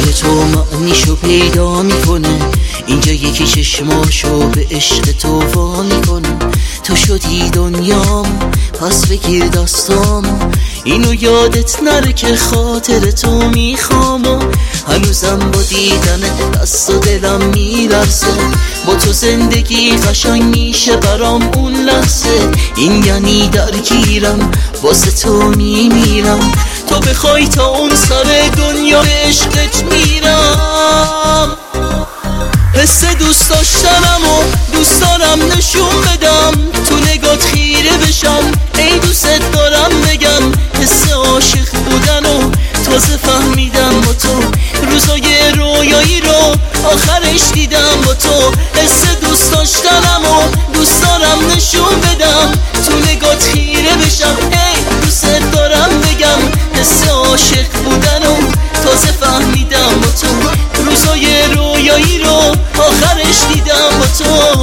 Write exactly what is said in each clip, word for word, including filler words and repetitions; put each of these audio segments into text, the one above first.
برای تو معنیشو پیدا میکنه. اینجا یکی چشماشو به عشق تو وا میکنه. تو شدی دنیام پس بگیر دستام، اینو یادت نره که خاطر تو میخوام. و هنوزم با دیدن دست و دلم میلرزه، با تو زندگی قشنگ میشه برام اون لحظه. این یعنی درگیرم واسه تو میمیرم، تو بخوای تا اون سر دنیا به عشقت میرم. حس دوست داشتنم و دوست دارم نشون بدم، تو نگات خیره بشم ای دوست دارم بگم. حس عاشق بودن و تازه فهمیدم با تو، روزای رویایی رو آخرش دیدم با تو. حس دوست داشتنم و دوست دارم نشون بدم، تو نگات خیره بشم ای دوست دارم بگم. حس عاشق بودن و تازه فهمیدم با تو، روزای رویایی رو آخرش دیدم با تو.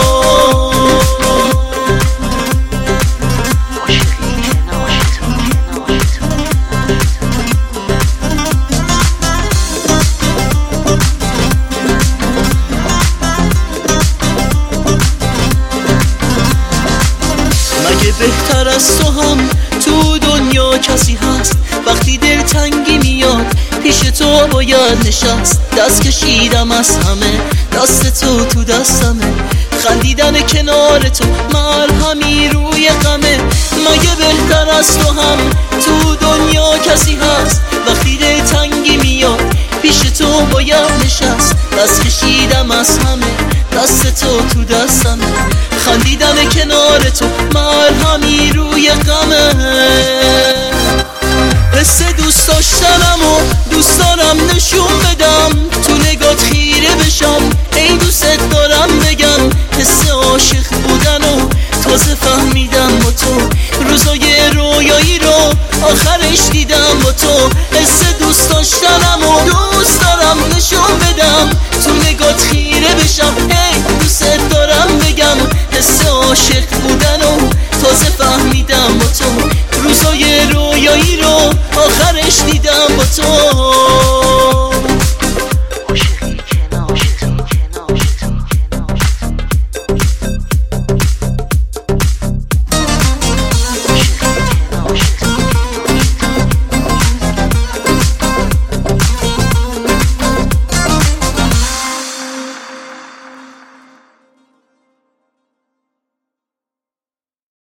مگه بهتر از تو هم تو دنیا کسی هست؟ وقتی دل تنگی میاد پیش تو باید نشست. دست کشیدم از همه، دست تو تو دستمه، خندیدن کنار تو مرهمی روی غمه. مگه بهتر از تو هم تو دنیا کسی هست؟ وقتی دل تنگی میاد پیش تو باید نشست. دست کشیدم از همه، دست تو تو دستمه، خندیدن کنار تو مرهمی روی غمه. حس دوست داشتنم و دوست دارم نشون بدم، تو نگات خیره بشم ای دوست دارم بگم. حس عاشق بودن و تازه فهمیدم با تو، روزای رویایی رو آخرش دیدم با تو. حس دوست داشتنم و دوست دارم نشون بدم، تو نگات خیره بشم ای دوست دارم بگم. حس عاشق بودن و تازه فهمیدم با تو، روزای رویایی رو آخرش دیدم با تو.